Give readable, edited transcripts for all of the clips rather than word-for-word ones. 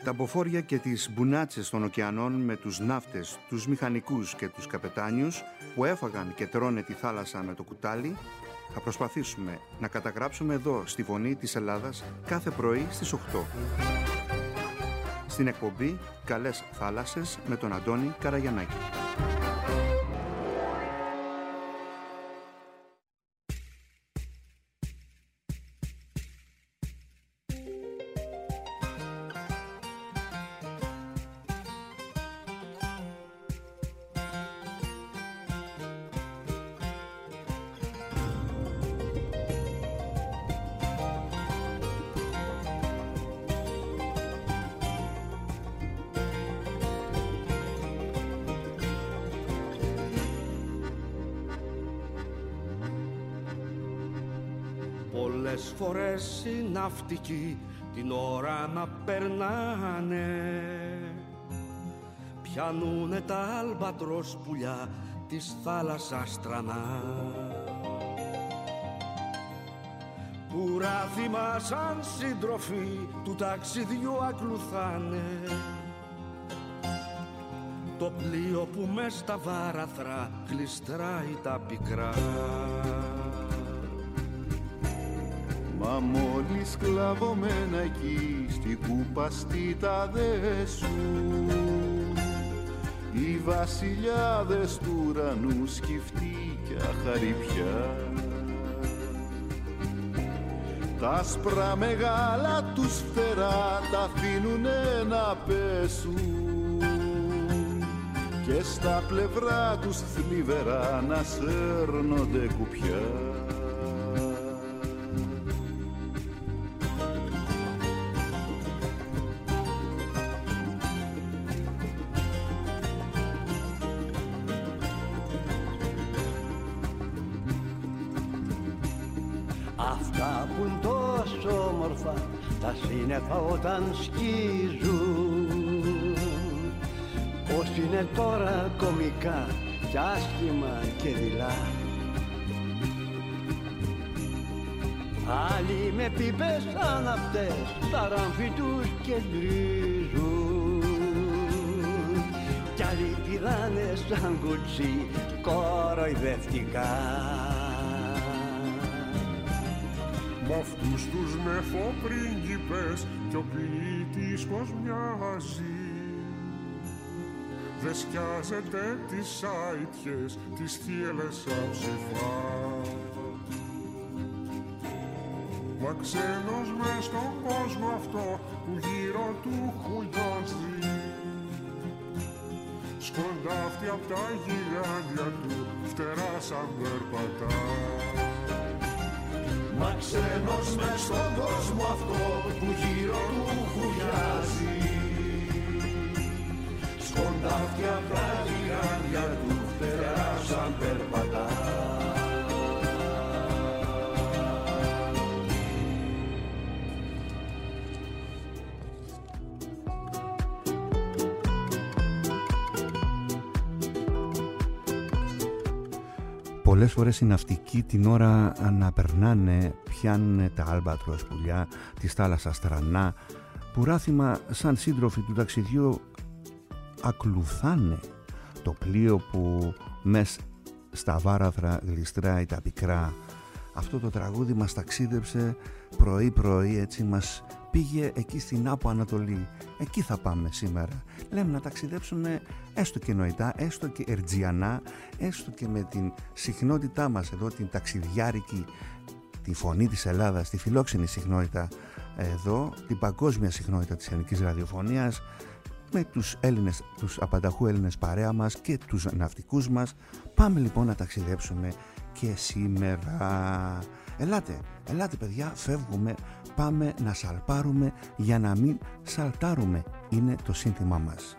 Τα μποφόρια και τις μπουνάτσες των ωκεανών με τους ναύτες, τους μηχανικούς και τους καπετάνιους που έφαγαν και τρώνε τη θάλασσα με το κουτάλι, θα προσπαθήσουμε να καταγράψουμε εδώ στη Φωνή της Ελλάδας κάθε πρωί στις 8. Στην εκπομπή «Καλές θάλασσες» με τον Αντώνη Καραγιαννάκη. Πολλές φορές οι ναυτικοί την ώρα να περνάνε πιανούνε τα άλμπατρος πουλιά της θάλασσας στρανά, που ράθιμα σαν σύντροφοι του ταξιδιού ακλουθάνε το πλοίο που μες στα βάραθρα γλιστράει τα πικρά. Μα μόλις κλαβωμένα εκεί στη κουπαστή τα δέσουν οι βασιλιάδες του ουρανού σκυφτίκια χαριπιά, τα άσπρα μεγάλα τους φτερά τα αφήνουνε να πέσουν και στα πλευρά τους θλιβερά να σέρνονται κουπιά. Αυτά που είναι τόσο όμορφα τα σύννεφα όταν σκίζουν, πως είναι τώρα κωμικά κι άσχημα και δειλά. Άλλοι με πίπες σαν αυτές τα ράμφη τους κεντρίζουν κι άλλοι πηδάνε σαν κουτσί κοροϊδευτικά. Μ' αυτούς τους νεφοπρίγκιπες κι ο ποιητής πως μοιάζει, δε σκιάζεται τις αητιές, τις θύελες αψηφά. Μα ξένος μες στον κόσμο αυτό που γύρω του χουλιάζει, σκοντάφτει απ' τα γιγάντια του φτερά σαν περπατά. Μα ξένος μες στον κόσμο αυτό που γύρω του χουλιάζει, σκοντάφτει απ' τα γιγάντια του φτερά σαν περπατά. Πολλές φορές οι ναυτικοί την ώρα να περνάνε πιάνουν τα άλμπατρος πουλιά της θάλασσας στρανά, που ράθιμα σαν σύντροφοι του ταξιδιού ακλουθάνε το πλοίο που μες στα βάραθρα γλιστράει τα πικρά. Αυτό το τραγούδι μας ταξίδεψε πρωί-πρωί, έτσι μας πήγε εκεί στην Άπο Ανατολή. Εκεί θα πάμε σήμερα. Λέμε να ταξιδέψουμε έστω και νοητά, έστω και ερτζιανά, έστω και με την συχνότητά μας εδώ, την ταξιδιάρικη, τη Φωνή της Ελλάδας, τη φιλόξενη συχνότητα εδώ, την παγκόσμια συχνότητα της ελληνικής ραδιοφωνίας, με τους Έλληνες, τους απανταχού Έλληνες παρέα μας και τους ναυτικούς μας. Πάμε λοιπόν να ταξιδέψουμε και σήμερα. Ελάτε παιδιά, φεύγουμε, πάμε να σαλπάρουμε για να μην σαλτάρουμε, είναι το σύνθημά μας.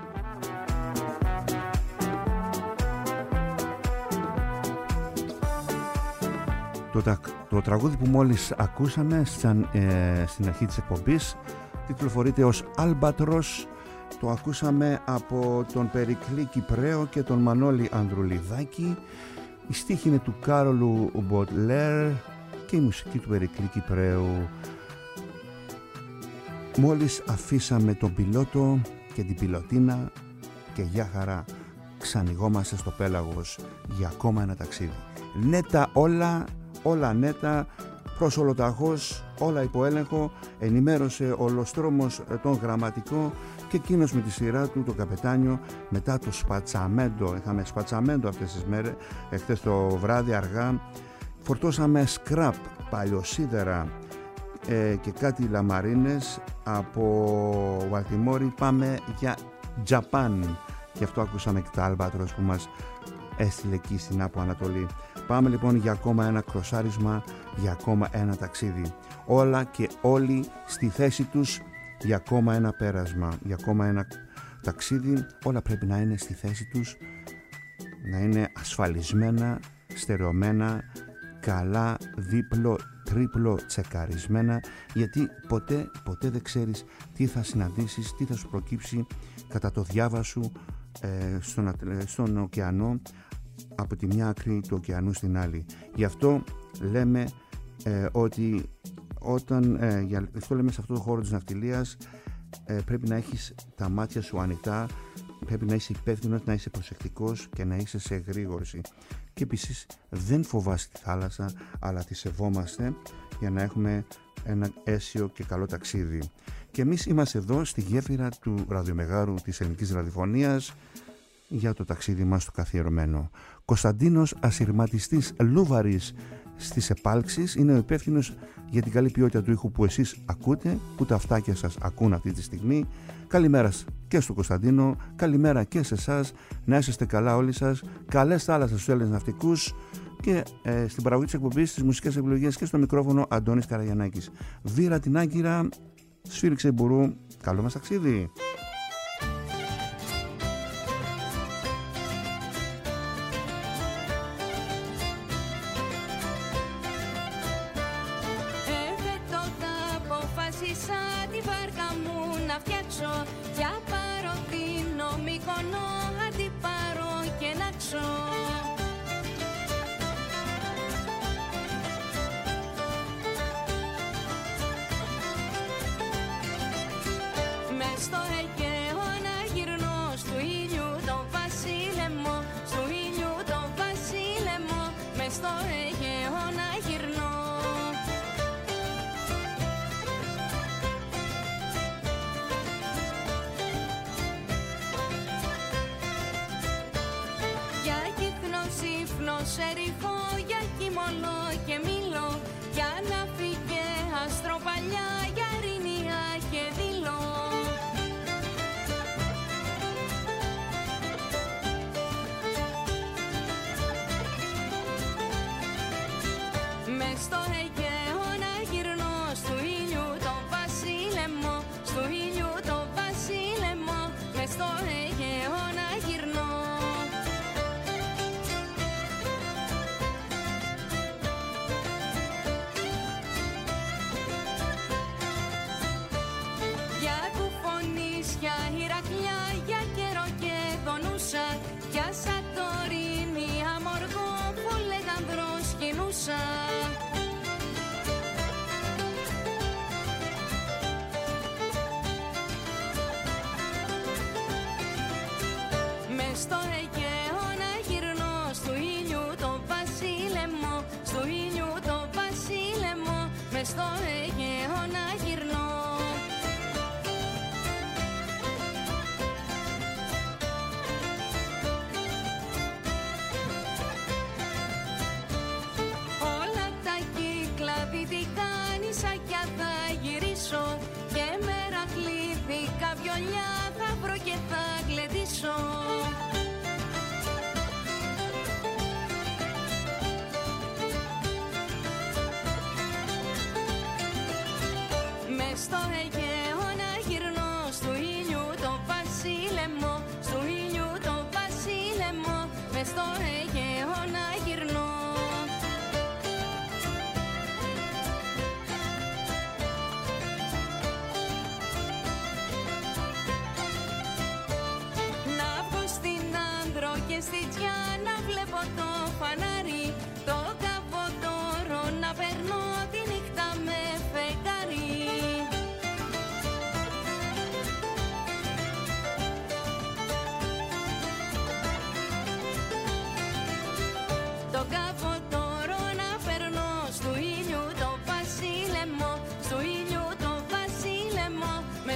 Το τραγούδι που μόλις ακούσαμε στην αρχή της εκπομπής τιτλοφορείται ως Άλμπατρος. Το ακούσαμε από τον Περικλή Κυπραίο και τον Μανώλη Ανδρουλιδάκη. Η στίχη είναι του Κάρολου Μποτλέρ και η μουσική του Περικλή Κυπρέου. Μόλις αφήσαμε τον πιλότο και την πιλωτίνα και για χαρά ξανοιγόμαστε στο πέλαγος για ακόμα ένα ταξίδι. Νέτα όλα νέτα, προς ολοταχώς, όλα υπό έλεγχο, ενημέρωσε ολοστρόμος τον γραμματικό και εκείνος με τη σειρά του, το καπετάνιο, μετά το σπατσαμέντο, είχαμε σπατσαμέντο αυτές τις μέρες, εχθές το βράδυ αργά, φορτώσαμε σκραπ, παλιοσίδερα και κάτι λαμαρίνες από Βαλτιμόρη, πάμε για Τζαπάν. Γι' αυτό ακούσαμε και τα Albatros που μας έστειλε εκεί στην Άπο Ανατολή. Πάμε λοιπόν για ακόμα ένα κροσάρισμα, για ακόμα ένα ταξίδι. Όλα και όλοι στη θέση τους για ακόμα ένα πέρασμα, για ακόμα ένα ταξίδι. Όλα πρέπει να είναι στη θέση τους, να είναι ασφαλισμένα, στερεωμένα, καλά, δίπλο, τρίπλο τσεκαρισμένα, γιατί ποτέ δεν ξέρεις τι θα συναντήσεις, τι θα σου προκύψει κατά το διάβα σου στον ωκεανό, από τη μια άκρη του ωκεανού στην άλλη. Γι' αυτό λέμε ότι αυτό λέμε σε αυτό το χώρο της ναυτιλίας, πρέπει να έχεις τα μάτια σου ανοιχτά, πρέπει να είσαι υπεύθυνος, να είσαι προσεκτικός και να είσαι σε εγρήγορση. Και επίσης δεν φοβάσαι τη θάλασσα, αλλά τη σεβόμαστε για να έχουμε ένα αίσιο και καλό ταξίδι. Και εμείς είμαστε εδώ στη γέφυρα του ραδιομεγάρου της ελληνικής ραδιοφωνίας για το ταξίδι μας το καθιερωμένο. Κωνσταντίνος Ασυρματιστής Λούβαρης στις επάλξεις είναι ο υπεύθυνος για την καλή ποιότητα του ήχου που εσείς ακούτε, που τα αυτάκια σας ακούν αυτή τη στιγμή. Καλημέρα και στο Κωνσταντίνο, καλημέρα και σε εσάς, να είσαστε καλά όλοι σας, καλές θάλασσες στους Έλληνες ναυτικούς και στην παραγωγή της εκπομπής, στις μουσικές επιλογές και στο μικρόφωνο Αντώνης Καραγιαννάκης. Βήρα την Άγκυρα, σφύριξε Μπουρού, καλό μας ταξίδι!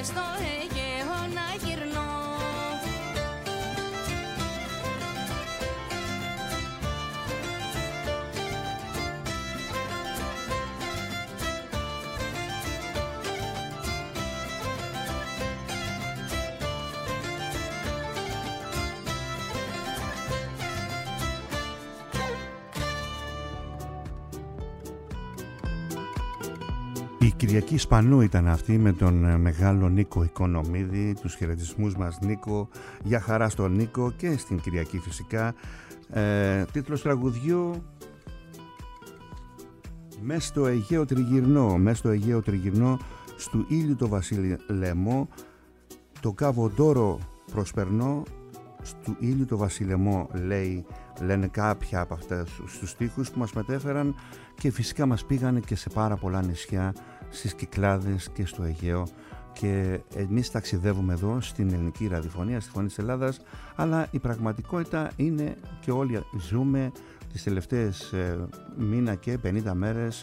στο Αιγαίο να γυρνώ. Η Κυριακή Σπανού ήταν αυτή με τον μεγάλο Νίκο Οικονομίδη. Τους χαιρετισμούς μας, Νίκο, για χαρά στον Νίκο και στην Κυριακή φυσικά. Τίτλος τραγουδιού: «Μες στο Αιγαίο τριγυρνώ, μες στο Αιγαίο τριγυρνώ, στου ήλιου το βασιλεμό, το Καβοντόρο προσπερνώ, στου ήλιου το βασιλεμό», λένε κάποια από αυτές στους στίχους που μας μετέφεραν και φυσικά μας πήγανε και σε πάρα πολλά νησιά, στις Κυκλάδες και στο Αιγαίο, και εμείς ταξιδεύουμε εδώ στην ελληνική ραδιοφωνία, στη Φωνή της Ελλάδας, αλλά η πραγματικότητα είναι και όλοι ζούμε τις τελευταίες μήνα και 50 μέρες,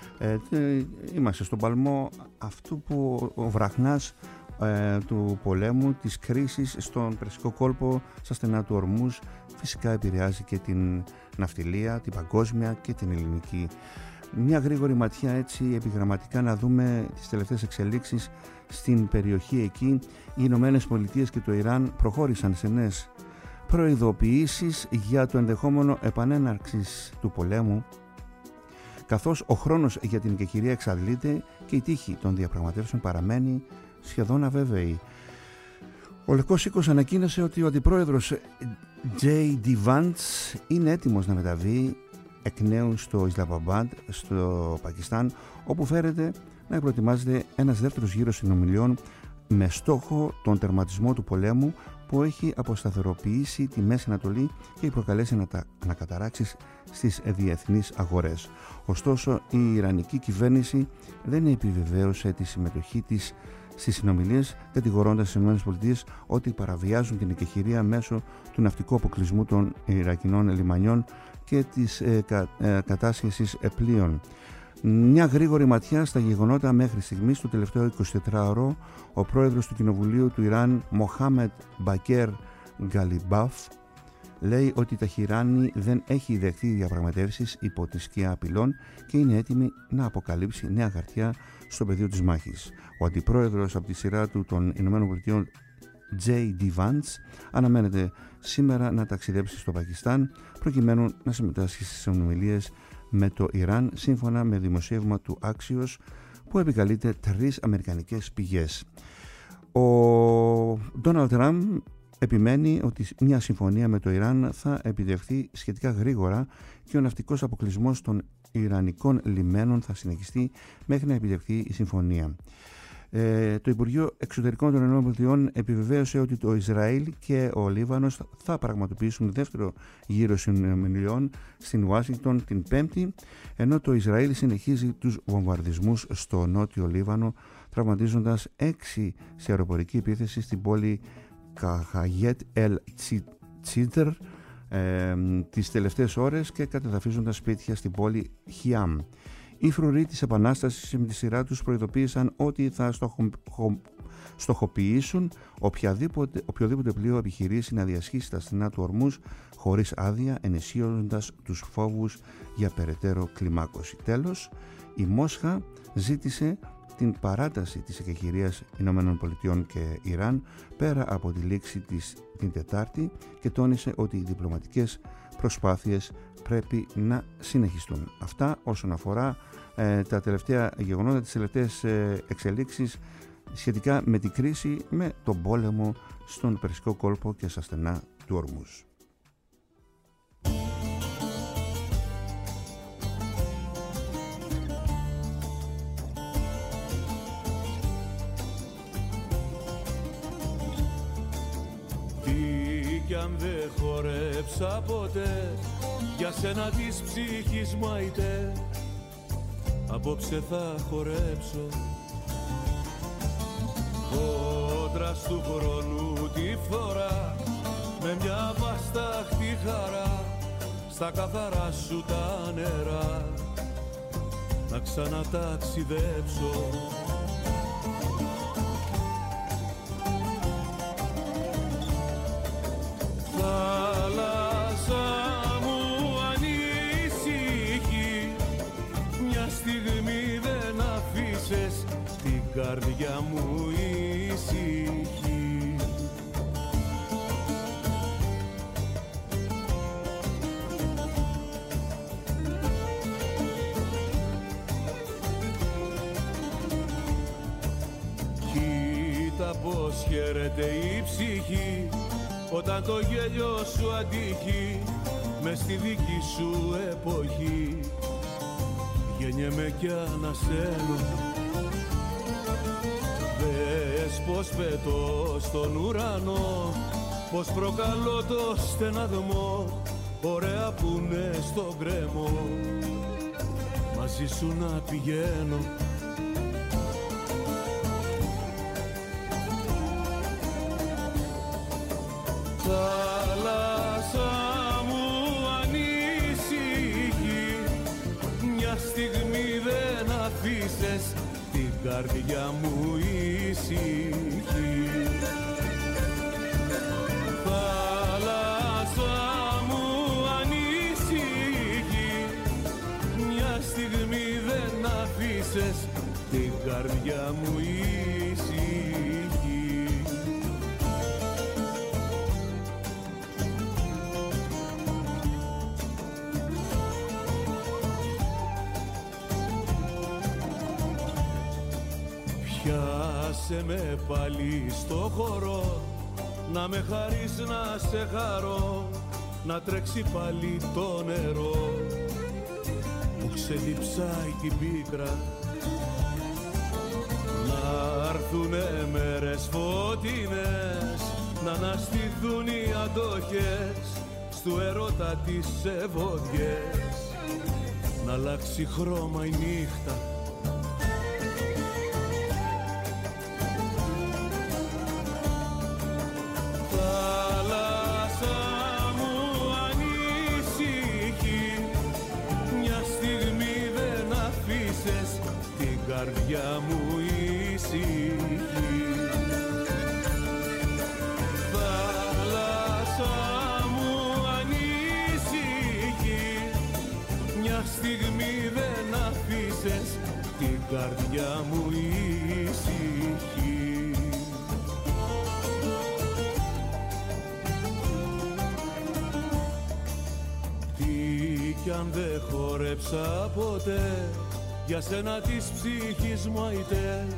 είμαστε στον παλμό αυτού που ο βραχνάς του πολέμου, της κρίσης στον Περσικό κόλπο, στα στενά του Ορμούζ, φυσικά επηρεάζει και την ναυτιλία, την παγκόσμια και την ελληνική. Μια γρήγορη ματιά έτσι επιγραμματικά να δούμε τις τελευταίες εξελίξεις στην περιοχή εκεί. Οι Ηνωμένες Πολιτείες και το Ιράν προχώρησαν σε νέες προειδοποιήσεις για το ενδεχόμενο επανέναρξης του πολέμου, καθώς ο χρόνος για την οικεχηρία εξαντλείται και η τύχη των διαπραγματεύσεων παραμένει σχεδόν αβέβαιη. Ο Λευκός Οίκος ανακοίνωσε ότι ο αντιπρόεδρος J.D. Vance είναι έτοιμος να μεταβεί εκ νέου στο Ισλαμαμπάντ, στο Πακιστάν, όπου φέρεται να προετοιμάζεται ένας δεύτερος γύρος συνομιλιών με στόχο τον τερματισμό του πολέμου που έχει αποσταθεροποιήσει τη Μέση Ανατολή και προκαλέσει ανακαταράξεις στις διεθνείς αγορές. Ωστόσο, η Ιρανική κυβέρνηση δεν επιβεβαίωσε τη συμμετοχή της στις συνομιλίες, κατηγορώντας τις ΗΠΑ ότι παραβιάζουν την εκεχηρία μέσω του ναυτικού αποκλεισμού των Ιρακινών λιμανιών και της κατάσχεσης πλοίων. Μια γρήγορη ματιά στα γεγονότα μέχρι στιγμής. Το τελευταίο 24ωρο, ο πρόεδρος του Κοινοβουλίου του Ιράν, Μοχάμεντ Μπακέρ Γκαλιμπάφ, λέει ότι η Ταχιράνη δεν έχει δεχτεί διαπραγματεύσεις υπό τη σκιά απειλών και είναι έτοιμη να αποκαλύψει νέα χαρτιά στο πεδίο της μάχης. Ο αντιπρόεδρος από τη σειρά του των ΗΠΑ, J.D. Vance, αναμένεται σήμερα να ταξιδέψει στο Πακιστάν προκειμένου να συμμετάσχει στις συνομιλίες με το Ιράν, σύμφωνα με δημοσίευμα του Axios που επικαλείται 3 αμερικανικές πηγές. Ο Ντόναλντ Τραμπ επιμένει ότι μια συμφωνία με το Ιράν θα επιτευχθεί σχετικά γρήγορα και ο ναυτικός αποκλεισμός των Ιρανικών λιμένων θα συνεχιστεί μέχρι να επιτευχθεί η συμφωνία. Το Υπουργείο Εξωτερικών των ΗΠΑ επιβεβαίωσε ότι το Ισραήλ και ο Λίβανος θα πραγματοποιήσουν δεύτερο γύρο συνομιλιών στην Ουάσιγκτον την Πέμπτη, ενώ το Ισραήλ συνεχίζει τους βομβαρδισμούς στο νότιο Λίβανο, τραυματίζοντας 6 σε αεροπορική επίθεση στην πόλη Καχαγέτ Ελ Τσίτρ τις τελευταίες ώρες και κατεδαφίζοντας σπίτια στην πόλη Χιάμ. Οι φρουροί της Επανάστασης με τη σειρά τους προειδοποίησαν ότι θα στοχοποιήσουν οποιοδήποτε πλοίο επιχειρήσει να διασχίσει τα στενά του Ορμούζ χωρίς άδεια, ενισχύοντας τους φόβους για περαιτέρω κλιμάκωση. Τέλος, η Μόσχα ζήτησε την παράταση της εκεχηρίας ΗΠΑ και Ιράν πέρα από τη λήξη την Τετάρτη και τόνισε ότι οι διπλωματικές προσπάθειες πρέπει να συνεχιστούν. Αυτά όσον αφορά τα τελευταία γεγονότα, τις τελευταίες εξελίξεις σχετικά με την κρίση, με τον πόλεμο στον Περσικό κόλπο και στα στενά του Ορμούζ. Κι αν δεν χορέψα ποτέ για σένα της ψυχής μαϊτέ, απόψε θα χορέψω κόντρα του χρόνου τη φθορά, με μια βαστάχτη χαρά στα καθαρά σου τα νερά να ξαναταξιδέψω. καρδιά μου ησυχεί. Κοίτα πως χαίρεται η ψυχή όταν το γέλιο σου αντύχει μες στη δική σου εποχή. Γεννιέμαι κι ανασένω, δες πως πετώ στον ουρανό, πως προκαλώ το στεναγμό, ωραία που είναι στον κρέμο, μαζί σου να πηγαίνω. Θάλασσα μου ανήσυχη, μια στιγμή δεν αφήσες την καρδιά μου ησυχή. Θάλασσα μου ανήσυχη, μια στιγμή δεν αφήσες την καρδιά μου ησυχή. Πιάσε με πάλι στο χώρο, να με χαρείς να σε χαρώ, να τρέξει πάλι το νερό που ξεδιψάει την πίκρα, να έρθουνε μέρες φωτεινές, να αναστηθούν οι αντοχές στου ερώτα τις ευωδιές, να αλλάξει χρώμα η νύχτα. Καρδιά μου ησυχή. Θάλασσα μου ανήσυχη, μια στιγμή δεν αφήσες την καρδιά μου ησυχή. Τι κι αν δεν χορέψα ποτέ για σένα της ψυχής μου αητέ,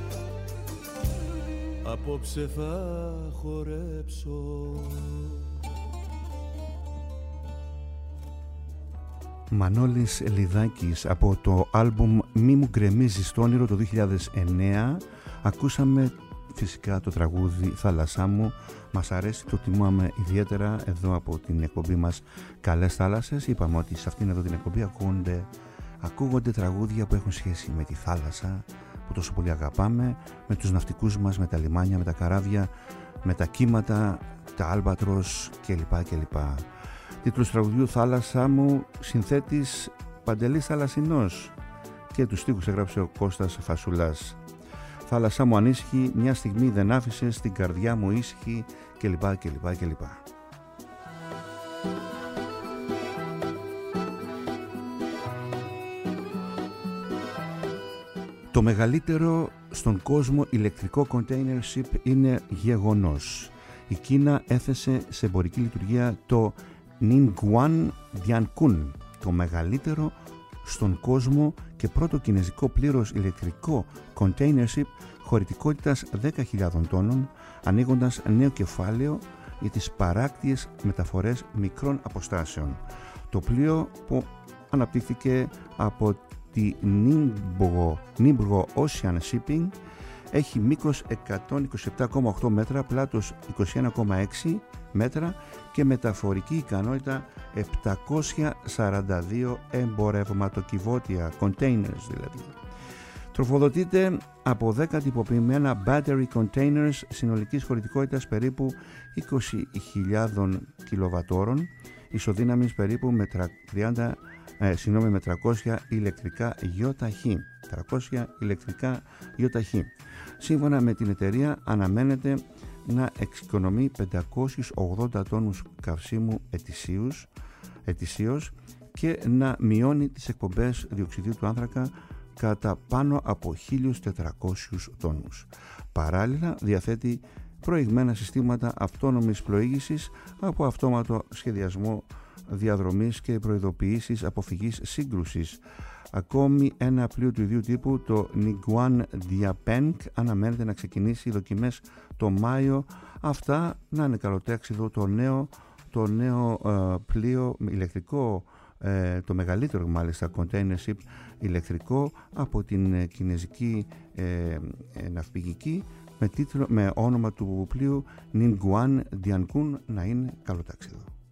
απόψε θα χορέψω. Μανώλης Λιδάκης, από το άλμπουμ «Μη μου γκρεμίζεις το όνειρο» το 2009. Ακούσαμε φυσικά το τραγούδι «Θάλασσά μου». Μας αρέσει, το τιμάμε ιδιαίτερα εδώ από την εκπομπή μας «Καλές Θάλασσες». Είπαμε ότι σε αυτήν εδώ την εκπομπή ακούγονται τραγούδια που έχουν σχέση με τη θάλασσα που τόσο πολύ αγαπάμε, με τους ναυτικούς μας, με τα λιμάνια, με τα καράβια, με τα κύματα, τα άλμπατρος κλπ. Τίτλος τραγουδιού «Θάλασσά μου», συνθέτης Παντελής Θαλασσινός, και τους στίχους έγραψε ο Κώστας Φασουλάς. «Θάλασσά μου ανήσυχη, μια στιγμή δεν άφησες την καρδιά μου ήσυχη» κλπ. Το μεγαλύτερο στον κόσμο ηλεκτρικό container ship είναι γεγονός. Η Κίνα έθεσε σε εμπορική λειτουργία το Ningguang Diankun, το μεγαλύτερο στον κόσμο και πρώτο κινέζικο πλήρως ηλεκτρικό container ship χωρητικότητας 10.000 τόνων, ανοίγοντας νέο κεφάλαιο για τις παράκτιες μεταφορές μικρών αποστάσεων. Το πλοίο, που αναπτύχθηκε από τη Ningbo Ocean Shipping, έχει μήκος 127,8 μέτρα, πλάτος 21,6 μέτρα και μεταφορική ικανότητα 742 εμπορευματοκιβώτια, containers δηλαδή. Τροφοδοτείται από 10 τυποποιημένα battery containers συνολικής χωρητικότητας περίπου 20.000 κιλοβατόρων, ισοδύναμης περίπου με 300 ηλεκτρικά γιοταχή. 300 ηλεκτρικά γιοταχή. Σύμφωνα με την εταιρεία, αναμένεται να εξοικονομεί 580 τόνους καυσίμου ετησίως και να μειώνει τις εκπομπές διοξιδίου του άνθρακα κατά πάνω από 1.400 τόνους. Παράλληλα διαθέτει προηγμένα συστήματα αυτόνομης πλοήγησης από αυτόματο σχεδιασμό διαδρομής και προειδοποιήσεις αποφυγής σύγκρουσης. Ακόμη ένα πλοίο του ίδιου τύπου, το Niguan Diapeng, αναμένεται να ξεκινήσει δοκιμές το Μάιο. Αυτά να είναι καλοτέξιδο το νέο πλοίο ηλεκτρικό, το μεγαλύτερο μάλιστα container ship ηλεκτρικό από την κινέζικη ναυπηγική, με όνομα του πλοίου Ningguang Diankun. Να είναι καλοτέξιδο.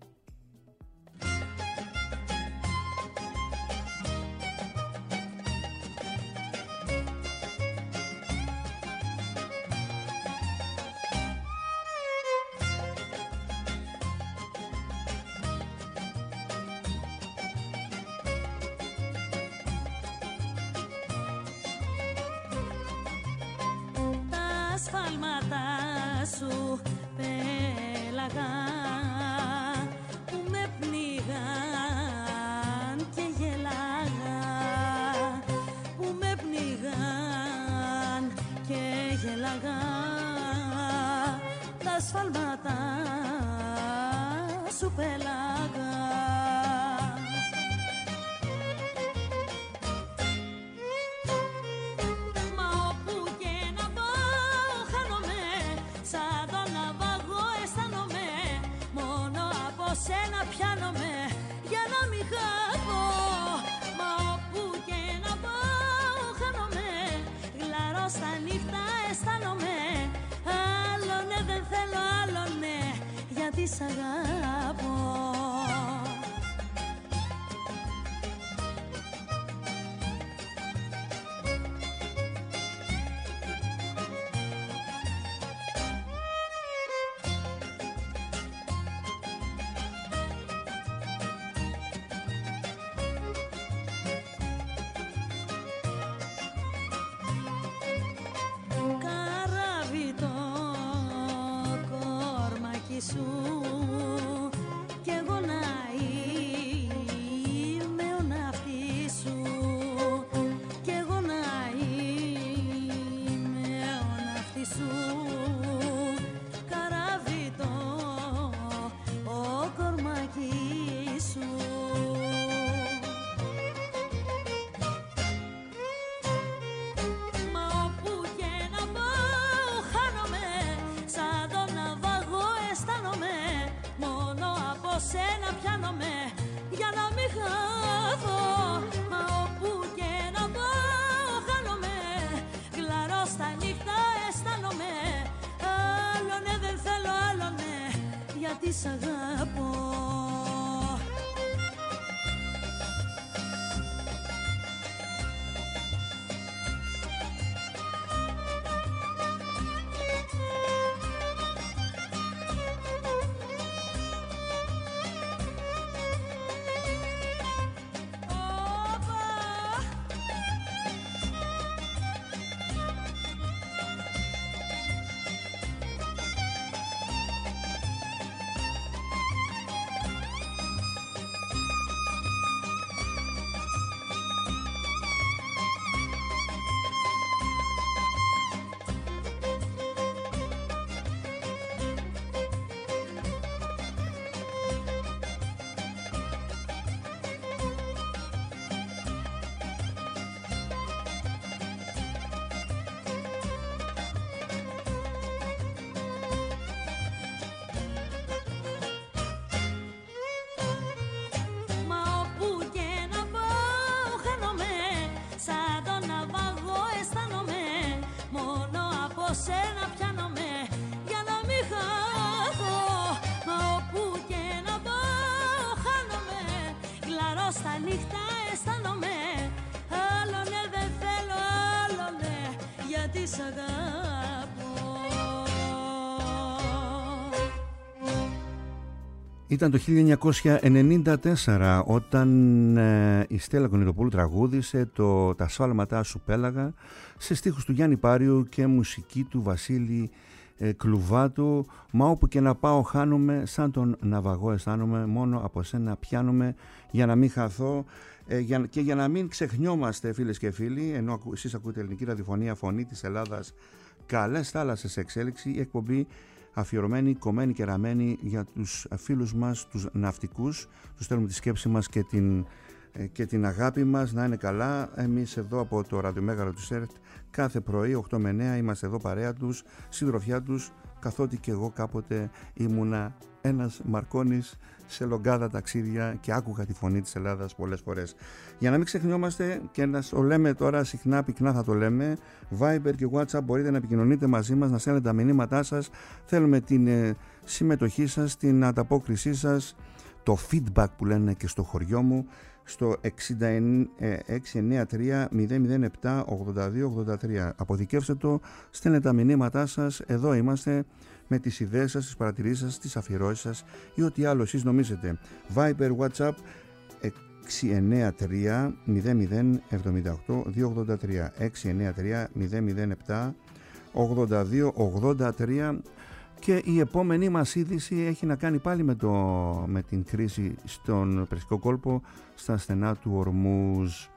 Ήταν το 1994 όταν η Στέλλα Κονηροπούλου τραγούδισε το «Τα σφάλματά σου πέλαγα» σε στίχους του Γιάννη Πάριου και μουσική του Βασίλη κλουβάτου, μα όπου και να πάω χάνομαι, σαν τον ναυαγό αισθάνομαι, μόνο από σένα πιάνομαι για να μην χαθώ και για να μην ξεχνιόμαστε, φίλες και φίλοι, ενώ εσείς ακούτε ελληνική ραδιοφωνία, φωνή της Ελλάδας, καλές θάλασσες σε εξέλιξη, η εκπομπή αφιερωμένη, κομμένη και ραμμένη για τους φίλους μας, τους ναυτικούς. Τους στέλνουμε τη σκέψη μας και την αγάπη μας να είναι καλά. Εμείς εδώ από το ραδιομέγαρο του ΣΕΡΤ κάθε πρωί 8 με 9 είμαστε εδώ παρέα τους, συντροφιά τους, καθότι και εγώ κάποτε ήμουνα ένας Μαρκώνης σε λογκάδα ταξίδια και άκουγα τη φωνή της Ελλάδας πολλές φορές. Για να μην ξεχνιόμαστε και να το λέμε τώρα συχνά, πυκνά θα το λέμε, Viber και WhatsApp μπορείτε να επικοινωνείτε μαζί μας, να στέλνετε τα μηνύματά σας. Θέλουμε την συμμετοχή σας, την ανταπόκρισή σας, το feedback που λένε και στο χωριό μου, στο 693-007-8283. Αποδικεύστε το, στέλνετε τα μηνύματά σας, εδώ είμαστε με τις ιδέες σας, τις παρατηρήσεις σας, τις αφιερώσεις σας ή ό,τι άλλο εσείς νομίζετε. Viber, WhatsApp 693-0078-283 693-007-8283. Και η επόμενη μας είδηση έχει να κάνει πάλι με την κρίση στον Περσικό κόλπο, στα στενά του Ορμούζ.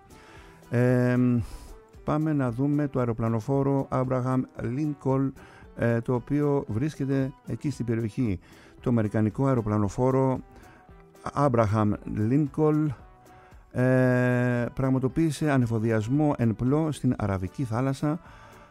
Πάμε να δούμε το αεροπλανοφόρο Abraham Lincoln, το οποίο βρίσκεται εκεί στην περιοχή. Το αμερικανικό αεροπλανοφόρο Abraham Lincoln πραγματοποίησε ανεφοδιασμό εν πλώ στην Αραβική θάλασσα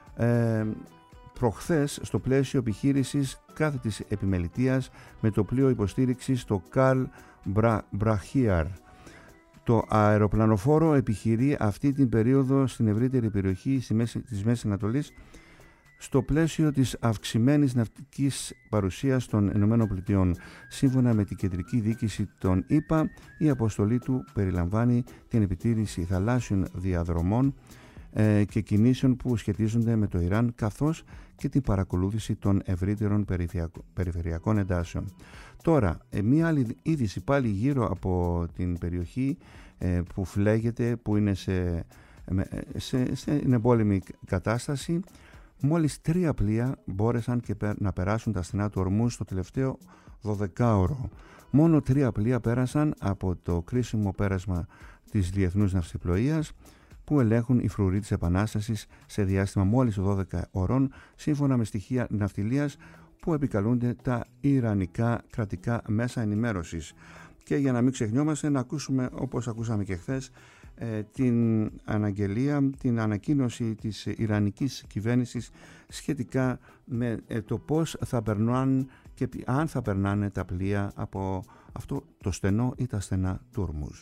προχθές στο πλαίσιο επιχείρησης κάθετης επιμελητείας με το πλοίο υποστήριξης το Καρλ Μπραχίαρ. Το αεροπλανοφόρο επιχειρεί αυτή την περίοδο στην ευρύτερη περιοχή της Μέσης Ανατολής στο πλαίσιο της αυξημένης ναυτικής παρουσίας των ΗΠΑ. Σύμφωνα με την Κεντρική Διοίκηση των ΗΠΑ, η αποστολή του περιλαμβάνει την επιτήρηση θαλάσσιων διαδρομών και κινήσεων που σχετίζονται με το Ιράν, καθώς και την παρακολούθηση των ευρύτερων περιφερειακών εντάσεων. Τώρα, μία άλλη είδηση πάλι γύρω από την περιοχή που φλέγεται, που είναι σε εμπόλεμη κατάσταση. Μόλις 3 πλοία μπόρεσαν να περάσουν τα στενά του Ορμούζ στο τελευταίο 12ωρο. Μόνο 3 πλοία πέρασαν από το κρίσιμο πέρασμα της Διεθνούς Ναυσιπλοείας, που ελέγχουν οι φρουροί της Επανάστασης σε διάστημα μόλις 12 ωρών, σύμφωνα με στοιχεία ναυτιλίας που επικαλούνται τα ιρανικά κρατικά μέσα ενημέρωσης. Και για να μην ξεχνιόμαστε, να ακούσουμε, όπως ακούσαμε και χθες, την αναγγελία, την ανακοίνωση της Ιρανικής κυβέρνησης σχετικά με το πώς θα περνάνε και αν θα περνάνε τα πλοία από αυτό το στενό ή τα στενά του Ορμούζ.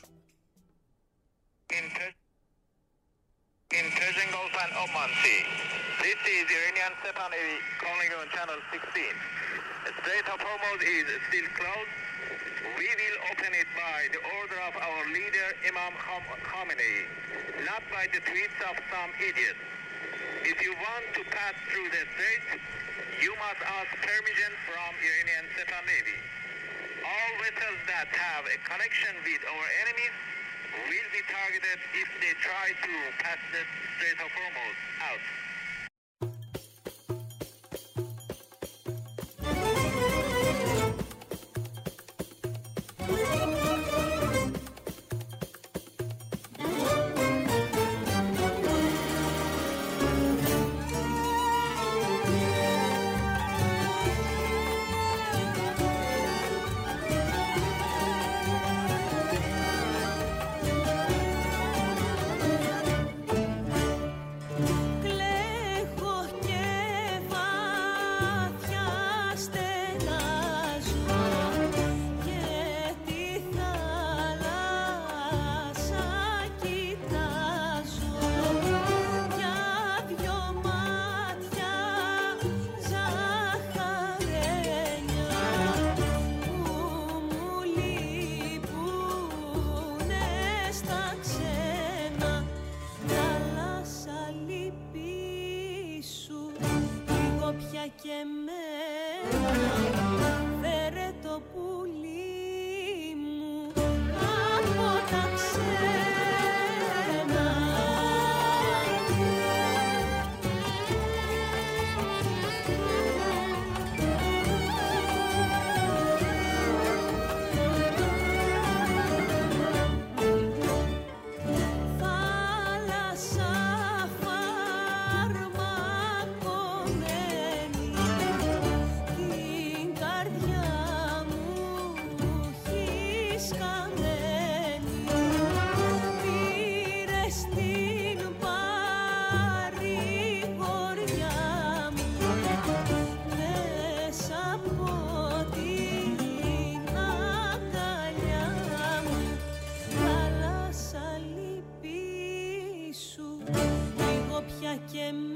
In Persian Gulf and Oman Sea. This is Iranian Sepan Navy calling you on channel 16. The Strait of Hormuz is still closed. We will open it by the order of our leader Imam Khamenei, not by the tweets of some idiots. If you want to pass through the strait, you must ask permission from Iranian Sepan Navy. All vessels that have a connection with our enemies will be targeted if they try to pass the Strait of Hormuz out.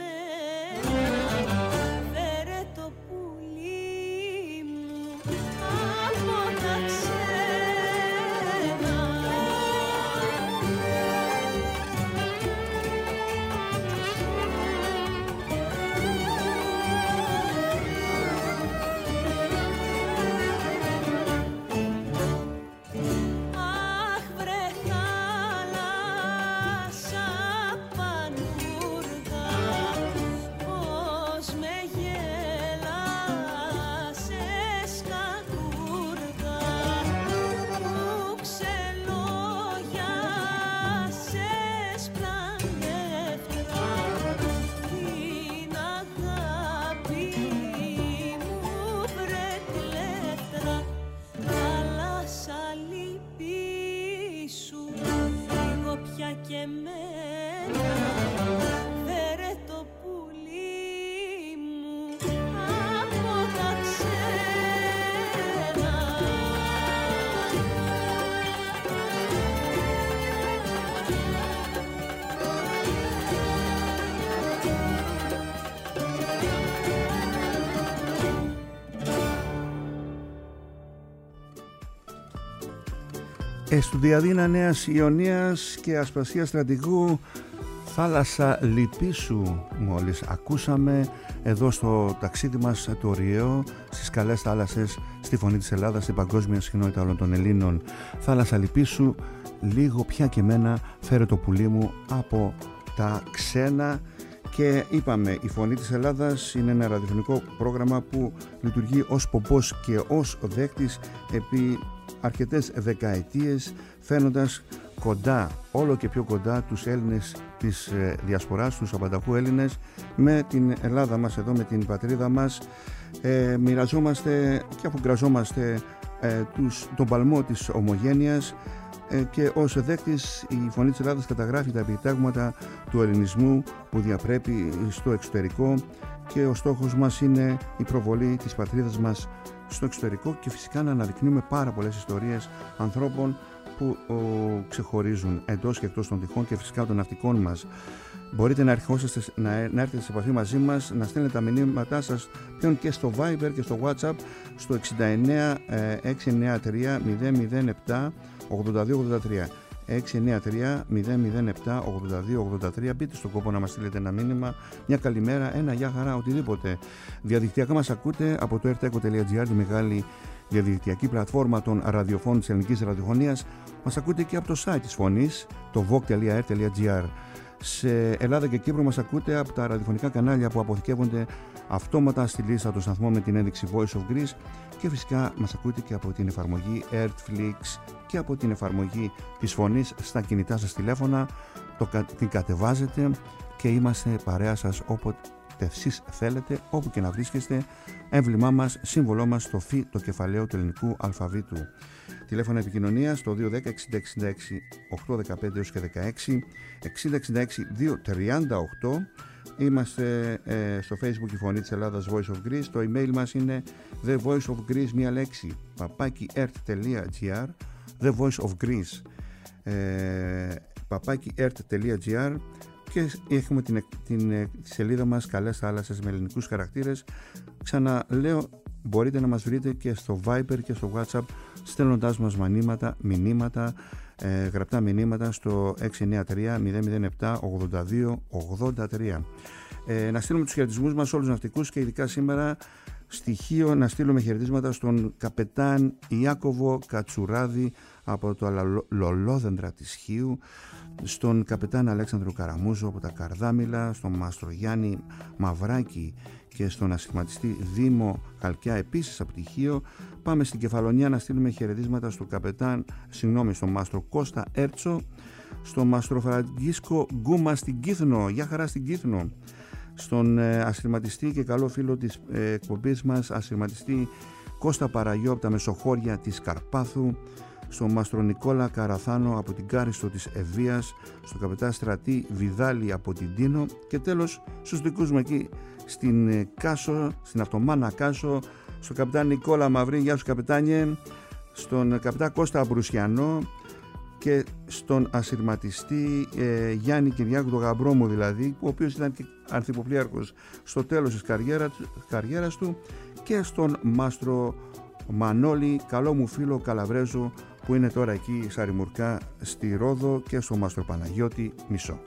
φέρε το πουλί μου από τα ξένα. Αχ βρε θάλασσα πανούργα, πως με γέλασες κακούργα, που ξελόγιασες πλανεύτρα την αγάπη μου βρε κλέφτρα. Θάλασσα λυπήσου λίγο πια και εμένα, φέρε το πουλί μου από τα ξένα. Στουδιαδίνα Νέας Ιωνίας και Ασπρασίας Στρατηγού, Θάλασσα Λυπήσου μόλις ακούσαμε εδώ στο ταξίδι μας το ωριαίο στις καλές θάλασσες, στη Φωνή της Ελλάδας, στην παγκόσμια συχνότητα όλων των Ελλήνων. Θάλασσα Λυπήσου, λίγο πια και εμένα, φέρε το πουλί μου από τα ξένα. Και είπαμε, η Φωνή της Ελλάδας είναι ένα ραδιοφωνικό πρόγραμμα που λειτουργεί ως πομπός και ως δέκτης επί αρκετές δεκαετίες, φαίνοντας κοντά, όλο και πιο κοντά, τους Έλληνες της διασποράς, τους απανταχού Έλληνες, με την Ελλάδα μας εδώ, με την πατρίδα μας. Μοιραζόμαστε και αφουγκραζόμαστε τον παλμό της ομογένειας, και ως δέκτης η Φωνή της Ελλάδας καταγράφει τα επιτάγματα του ελληνισμού που διαπρέπει στο εξωτερικό, και ο στόχος μας είναι η προβολή της πατρίδας μας στο εξωτερικό και φυσικά να αναδεικνύουμε πάρα πολλές ιστορίες ανθρώπων που ξεχωρίζουν εντός και εκτός των τυχών και φυσικά των ναυτικών μας. Μπορείτε να έρθετε σε επαφή μαζί μας, να στέλνετε τα μηνύματά σας πλέον και στο Viber και στο WhatsApp στο 69 693 007 8283. 693 007 8283. Μπείτε στον κόπο να μας στείλετε ένα μήνυμα, μια καλημέρα, ένα γεια χαρά, οτιδήποτε. Διαδικτυακά μας ακούτε από το rteco.gr, τη μεγάλη διαδικτυακή πλατφόρμα των ραδιοφώνων της ελληνικής ραδιοφωνίας. Μας ακούτε και από το site της Φωνής, το vogue.r.gr. Σε Ελλάδα και Κύπρο μας ακούτε από τα ραδιοφωνικά κανάλια που αποθηκεύονται αυτόματα στη λίστα των σταθμών με την ένδειξη Voice of Greece, και φυσικά μας ακούτε και από την εφαρμογή Airflix και από την εφαρμογή της Φωνής στα κινητά σας τηλέφωνα. Την κατεβάζετε και είμαστε παρέα σας όποτε εσείς θέλετε, όπου και να βρίσκεστε. Έμβλημά μας, σύμβολό μας, το φι, το κεφαλαίο του ελληνικού αλφαβήτου. Τηλέφωνα επικοινωνίας στο 210-6066 815 έως και 16, 6066 238. Είμαστε στο Facebook η Φωνή της Ελλάδας Voice of Greece. Το email μας είναι The Voice of Greece, μία λέξη, papaki.ert.gr, The Voice of Greece, papaki.ert.gr, και έχουμε τη σελίδα μας Καλές Θάλασσες με ελληνικούς χαρακτήρες. Ξαναλέω, μπορείτε να μας βρείτε και στο Viber και στο WhatsApp, στέλνοντάς μας μηνύματα, γραπτά μηνύματα στο 693 007 8283. Να στείλουμε τους χαιρετισμούς μας σε όλους τους ναυτικούς και ειδικά σήμερα στοιχείο να στείλουμε χαιρετίσματα στον καπετάν Ιάκωβο Κατσουράδη από το Λολόδεντρα της Χίου, στον καπετάν Αλέξανδρο Καραμούζο από τα Καρδάμιλα, στον Μάστρο Γιάννη Μαυράκη και στον ασχηματιστή Δήμο Χαλκιά επίσης από τη Χίο. Πάμε στην Κεφαλονιά να στείλουμε χαιρετίσματα στον Μάστρο Κώστα Έρτσο, στον Μάστρο Φραγκίσκο Γκούμα στην Κύθνο, γεια χαρά στην Κύθνο, στον ασχηματιστή και καλό φίλο της εκπομπής μας, ασχηματιστή Κώστα Παραγιώ από τα Μεσοχώρια της Καρπάθου, στον Μάστρο Νικόλα Καραθάνο από την Κάριστο της Ευβίας, στον καπετάν Στρατή Βιδάλη από την Τίνο, και τέλος στους δικούς μου εκεί στην Κάσο, στην Αυτομάνα Κάσο, στον καπετάν Νικόλα Μαυρή, γεια σου καπετάνιε, στον καπετάν Κώστα Αμπρουσιανό, και στον ασυρματιστή Γιάννη Κυριάκου, τον γαμπρό μου δηλαδή, ο οποίος ήταν και ανθυποπλήρχος στο τέλος της καριέρας του, και στον μάστρο Μανώλη, καλό μου φίλο Καλαβρέζο, που είναι τώρα εκεί Σαριμουρκά στη Ρόδο, και στον μάστρο Παναγιώτη Μισό.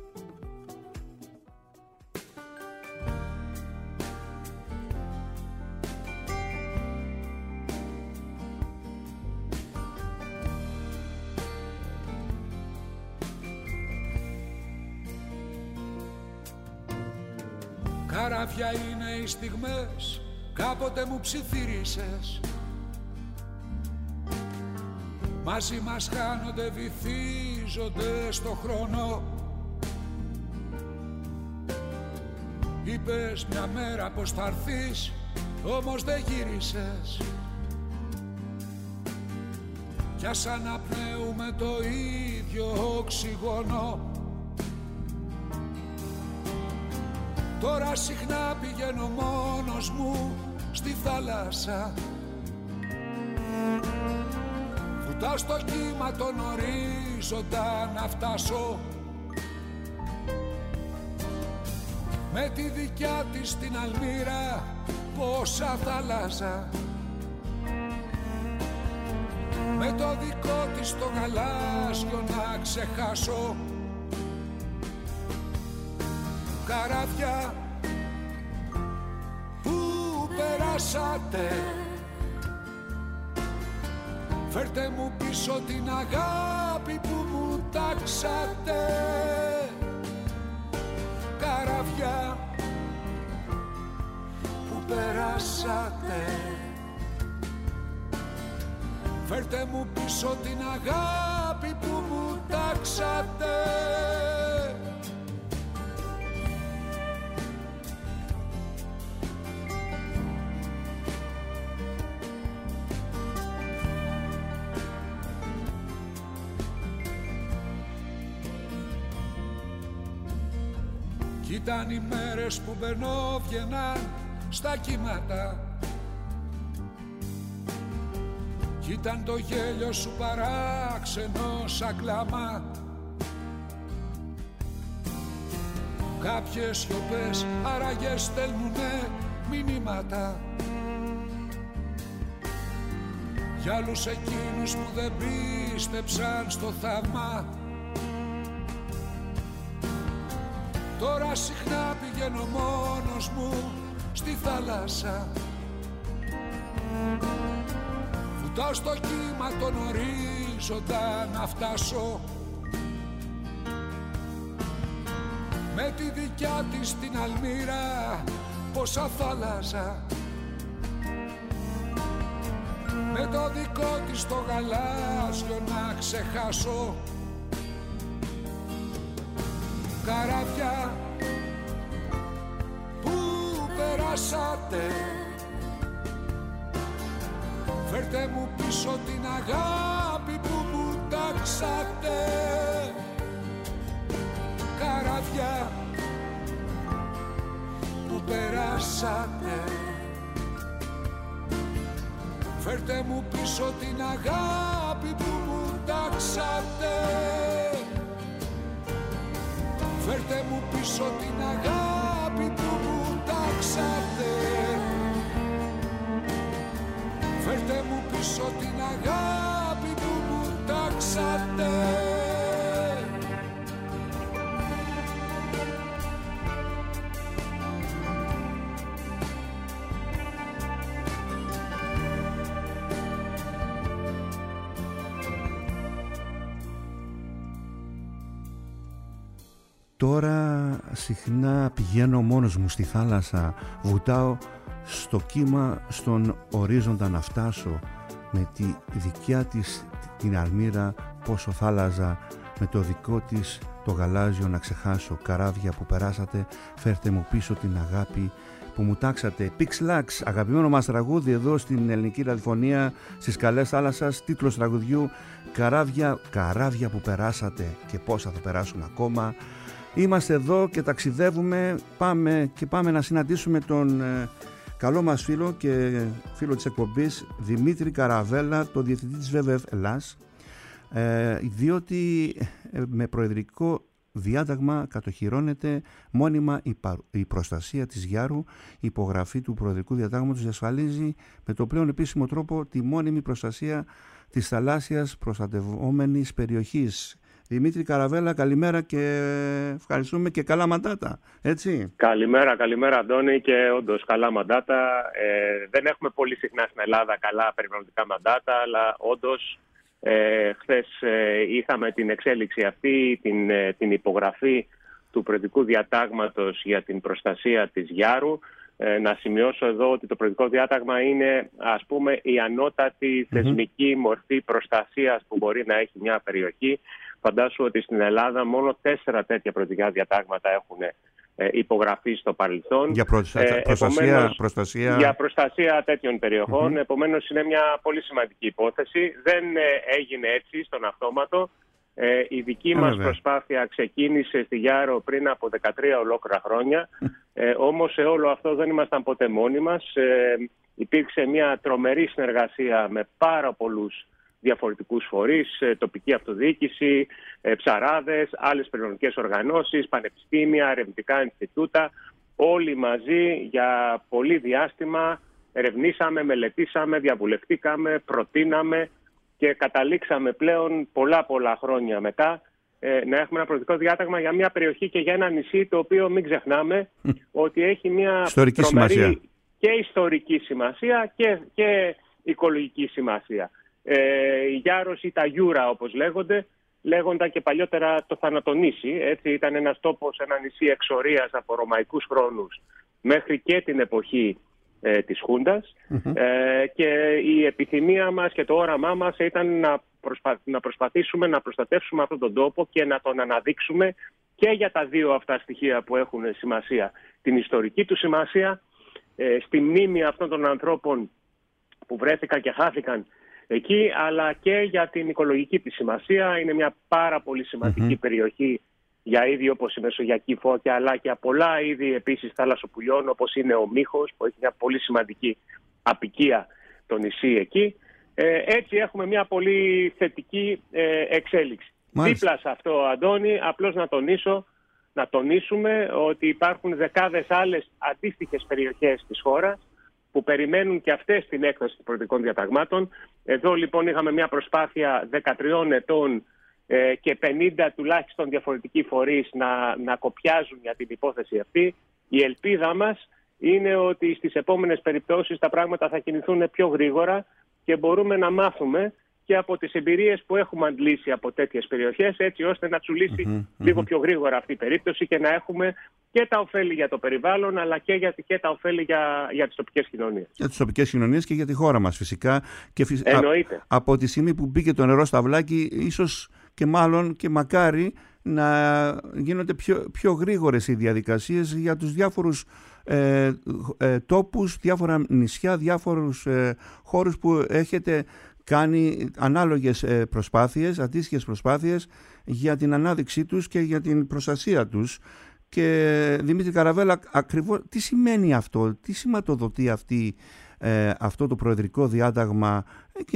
Καράβια είναι οι στιγμές, κάποτε μου ψιθύρισες. Μαζί μας χάνονται, βυθίζονται στο χρόνο. Είπες μια μέρα πως θα έρθεις, όμως δεν γύρισες. Κι ας αναπνέουμε το ίδιο οξυγόνο. Τώρα συχνά πηγαίνω μόνος μου στη θάλασσα. Βουτάω στο κύμα τον ορίζοντα να φτάσω. Με τη δικιά της την αλμύρα πόσα θάλασσα. Με το δικό της το γαλάζιο να ξεχάσω. Καράβια που περάσατε, φέρτε μου πίσω την αγάπη που μου τάξατε. Καράβια που περάσατε, φέρτε μου πίσω την αγάπη που μου τάξατε. Ήταν οι μέρες που μπαινόβγαιναν στα κύματα. Κι ήταν το γέλιο σου παράξενο σαν κλάμα. Κάποιες σιωπές άραγες στέλνουνε μηνύματα για άλλους εκείνους που δεν πίστεψαν στο θαύμα. Τώρα συχνά πηγαίνω μόνος μου στη θάλασσα. Βουτάω στο κύμα τον ορίζοντα να φτάσω. Με τη δικιά της την αλμύρα πόσα θάλασσα. Με το δικό της το γαλάζιο να ξεχάσω. Καράβια που περάσατε, φέρτε μου πίσω την αγάπη που μου τάξατε. Καράβια που περάσατε, φέρτε μου πίσω την αγάπη που μου τάξατε. Φέρτε μου πίσω την αγάπη που μου τάξατε. Φέρτε μου πίσω την αγάπη που μου τάξατε. Τώρα συχνά πηγαίνω μόνος μου στη θάλασσα, βουτάω στο κύμα στον ορίζοντα να φτάσω. Με τη δικιά της την αλμύρα πόσο θάλαζα, με το δικό της το γαλάζιο να ξεχάσω. Καράβια που περάσατε, φέρτε μου πίσω την αγάπη που μου τάξατε. Pixlax, αγαπημένο μας τραγούδι εδώ στην ελληνική ραδιοφωνία, στις καλές θάλασσας, τίτλος τραγουδιού καράβια που περάσατε και πόσα θα περάσουν ακόμα. Είμαστε εδώ και ταξιδεύουμε, πάμε να συναντήσουμε τον καλό μας φίλο και φίλο της εκπομπής Δημήτρη Καραβέλα, τον διευθυντή της WWF Ελλάς. διότι με προεδρικό διάταγμα κατοχυρώνεται μόνιμα η προστασία της Γιάρου. Η υπογραφή του προεδρικού διατάγματος διασφαλίζει με το πλέον επίσημο τρόπο τη μόνιμη προστασία της θαλάσσιας προστατευόμενης περιοχής. Δημήτρη Καραβέλα, καλημέρα και ευχαριστούμε και καλά μαντάτα, έτσι. Καλημέρα Αντώνη, και όντως καλά μαντάτα. Δεν έχουμε πολύ συχνά στην Ελλάδα καλά περιβαλλοντικά μαντάτα, αλλά όντως χθες είχαμε την εξέλιξη αυτή, την υπογραφή του προεδρικού διατάγματος για την προστασία της Γιάρου. Να σημειώσω εδώ ότι το προεδρικό διάταγμα είναι, ας πούμε, η ανώτατη θεσμική μορφή προστασίας που μπορεί να έχει μια περιοχή. Φαντάσου ότι στην Ελλάδα μόνο 4 τέτοια προεδρικά διατάγματα έχουν υπογραφεί στο παρελθόν. Για προστασία... Για προστασία τέτοιων περιοχών. Επομένως είναι μια πολύ σημαντική υπόθεση. Δεν έγινε έτσι στον αυτόματο. Η δική μας προσπάθεια ξεκίνησε στη Γιάρο πριν από 13 ολόκληρα χρόνια. Όμως σε όλο αυτό δεν ήμασταν ποτέ μόνοι μας. Υπήρξε μια τρομερή συνεργασία με πάρα πολλούς διαφορετικούς φορείς, τοπική αυτοδιοίκηση, ψαράδες, άλλες περιβαλλοντικές οργανώσεις, πανεπιστήμια, ερευνητικά Ινστιτούτα. Όλοι μαζί για πολύ διάστημα ερευνήσαμε, μελετήσαμε, διαβουλευτήκαμε, προτείναμε και καταλήξαμε πλέον πολλά χρόνια μετά να έχουμε ένα προεδρικό διάταγμα για μια περιοχή και για ένα νησί, το οποίο μην ξεχνάμε ότι έχει μια τρομερή και ιστορική σημασία και οικολογική σημασία. Η Γιάρος ή τα Γιούρα, όπως λέγονταν και παλιότερα το Θανατονήσι. Έτσι, ήταν ένας τόπος, ένα νησί εξορίας από ρωμαϊκούς χρόνους μέχρι και την εποχή της Χούντας. Και η επιθυμία μας και το όραμά μας ήταν να προσπαθήσουμε να προστατεύσουμε αυτόν τον τόπο και να τον αναδείξουμε και για τα δύο αυτά στοιχεία που έχουν σημασία. Την ιστορική του σημασία, στη μνήμη αυτών των ανθρώπων που βρέθηκαν και χάθηκαν εκεί, αλλά και για την οικολογική της σημασία. Είναι μια πάρα πολύ σημαντική περιοχή για είδη όπως η Μεσογειακή Φώκια, αλλά και για πολλά είδη επίσης θαλασσοπουλιών, όπως είναι ο μύχος, που έχει μια πολύ σημαντική απικία το νησί εκεί. Έτσι έχουμε μια πολύ θετική εξέλιξη. Δίπλα σε αυτό, Αντώνη, απλώς να τονίσουμε ότι υπάρχουν δεκάδες άλλες αντίστοιχες περιοχές της χώρας που περιμένουν και αυτές την έκδοση των προεδρικών διαταγμάτων. Εδώ λοιπόν είχαμε μια προσπάθεια 13 ετών και 50 τουλάχιστον διαφορετικοί φορείς να κοπιάζουν για την υπόθεση αυτή. Η ελπίδα μας είναι ότι στις επόμενες περιπτώσεις τα πράγματα θα κινηθούν πιο γρήγορα και μπορούμε να μάθουμε και από τις εμπειρίες που έχουμε αντλήσει από τέτοιες περιοχές, έτσι ώστε να τσουλήσει λίγο πιο γρήγορα αυτή η περίπτωση και να έχουμε και τα ωφέλη για το περιβάλλον, αλλά και τα ωφέλη για τις τοπικές κοινωνίες. Για τις τοπικές κοινωνίες και για τη χώρα μας φυσικά. Και εννοείται. Από τη στιγμή που μπήκε το νερό στα βλάκι, ίσως και μάλλον και μακάρι να γίνονται πιο γρήγορες οι διαδικασίες για τους διάφορους τόπους, διάφορα νησιά, διάφορους χώρους που έχετε κάνει ανάλογες προσπάθειες, αντίστοιχες προσπάθειες για την ανάδειξή τους και για την προστασία τους. Και Δημήτρη Καραβέλα, ακριβώς τι σημαίνει αυτό, τι σηματοδοτεί αυτό το προεδρικό διάταγμα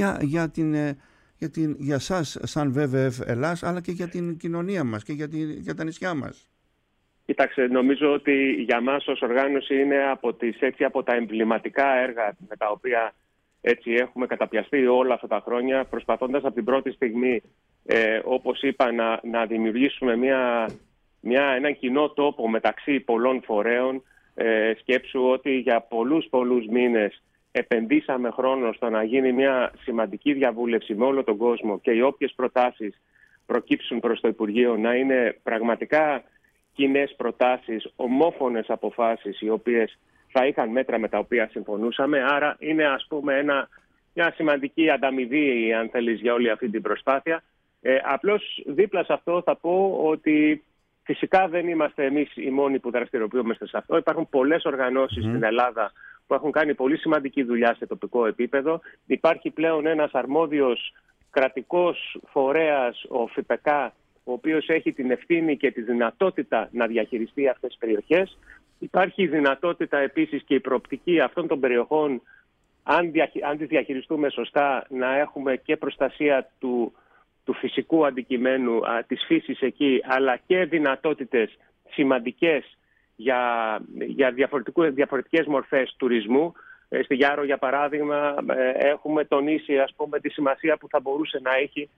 για σας σαν ΒΒΕΦ Ελλάς, αλλά και για την κοινωνία μας και για τα νησιά μας? Κοιτάξτε, νομίζω ότι για μας ως οργάνωση είναι από τα εμβληματικά έργα με τα οποία έτσι έχουμε καταπιαστεί όλα αυτά τα χρόνια, προσπαθώντας από την πρώτη στιγμή, όπως είπα, να δημιουργήσουμε έναν κοινό τόπο μεταξύ πολλών φορέων. Σκέψου ότι για πολλούς μήνες επενδύσαμε χρόνο στο να γίνει μια σημαντική διαβούλευση με όλο τον κόσμο και οι όποιες προτάσεις προκύψουν προς το Υπουργείο να είναι πραγματικά κοινές προτάσεις, ομόφωνες αποφάσεις, οι οποίες θα είχαν μέτρα με τα οποία συμφωνούσαμε. Άρα είναι, ας πούμε, μια σημαντική ανταμοιβή, αν θέλεις, για όλη αυτή την προσπάθεια. Απλώς δίπλα σε αυτό θα πω ότι φυσικά δεν είμαστε εμείς οι μόνοι που δραστηριοποιούμαστε σε αυτό. Υπάρχουν πολλές οργανώσεις στην Ελλάδα που έχουν κάνει πολύ σημαντική δουλειά σε τοπικό επίπεδο. Υπάρχει πλέον ένας αρμόδιος κρατικός φορέας, ο ΦΠΚ, ο οποίος έχει την ευθύνη και τη δυνατότητα να διαχειριστεί αυτές τις περιοχές. Υπάρχει η δυνατότητα επίσης και η προοπτική αυτών των περιοχών, αν τις διαχειριστούμε σωστά, να έχουμε και προστασία του του φυσικού αντικειμένου, της φύσης εκεί, αλλά και δυνατότητες σημαντικές για διαφορετικές μορφές τουρισμού. Στη Γιάρο, για παράδειγμα, έχουμε τονίσει, ας πούμε, τη σημασία που θα μπορούσε να έχει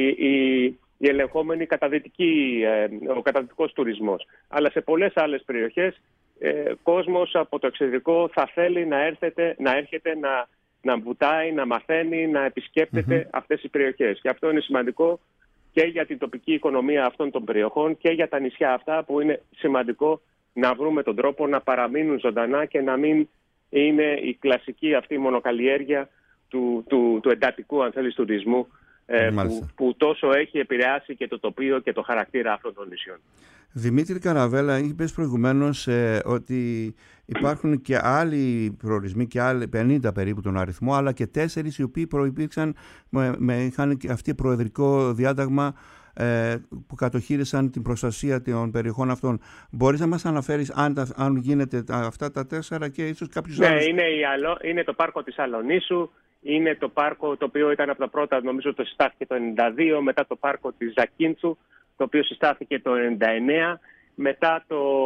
η ελεγχόμενη ο καταδυτικός τουρισμός. Αλλά σε πολλές άλλες περιοχές, κόσμος από το εξωτερικό θα θέλει να έρχεται να βουτάει, να μαθαίνει, να επισκέπτεται αυτές τις περιοχές. Και αυτό είναι σημαντικό και για την τοπική οικονομία αυτών των περιοχών και για τα νησιά αυτά, που είναι σημαντικό να βρούμε τον τρόπο να παραμείνουν ζωντανά και να μην είναι η κλασική αυτή μονοκαλλιέργεια του εντατικού, αν θέλεις, τουρισμού, που τόσο έχει επηρεάσει και το τοπίο και το χαρακτήρα αυτών των νησιών. Δημήτρη Καραβέλα, είπες προηγουμένως ότι υπάρχουν και άλλοι προορισμοί, και άλλοι 50 περίπου τον αριθμό, αλλά και 4 οι οποίοι προϋπήρξαν, είχαν αυτό προεδρικό διάταγμα που κατοχύρισαν την προστασία των περιοχών αυτών. Μπορείς να μας αναφέρεις αν γίνεται αυτά τα 4 και ίσως κάποιους άλλους? Είναι το πάρκο της Αλονίσου, είναι το πάρκο το οποίο ήταν από τα πρώτα, νομίζω το συστάθηκε το 1992, μετά το πάρκο της Ζακίντσου, το οποίο συστάθηκε το 1999, μετά